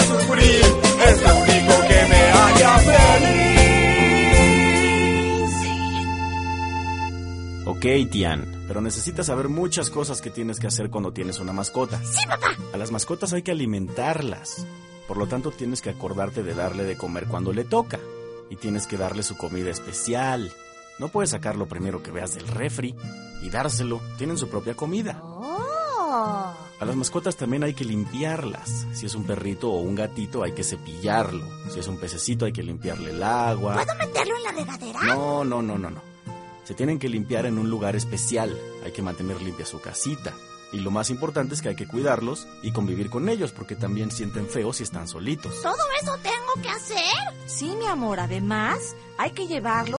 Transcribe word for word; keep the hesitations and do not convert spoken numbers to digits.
sufrir, es lo único que me haría feliz. Ok, Tian, pero necesitas saber muchas cosas que tienes que hacer cuando tienes una mascota. Sí, papá. A las mascotas hay que alimentarlas. Por lo tanto, tienes que acordarte de darle de comer cuando le toca. Y tienes que darle su comida especial. No puedes sacar lo primero que veas del refri y dárselo. Tienen su propia comida. Oh. A las mascotas también hay que limpiarlas. Si es un perrito o un gatito, hay que cepillarlo. Si es un pececito, hay que limpiarle el agua. ¿Puedo meterlo en la regadera? No, no, no, no, no. Se tienen que limpiar en un lugar especial. Hay que mantener limpia su casita. Y lo más importante es que hay que cuidarlos y convivir con ellos, porque también sienten feo si están solitos. ¿Todo eso tengo que hacer? Sí, mi amor, además hay que llevarlo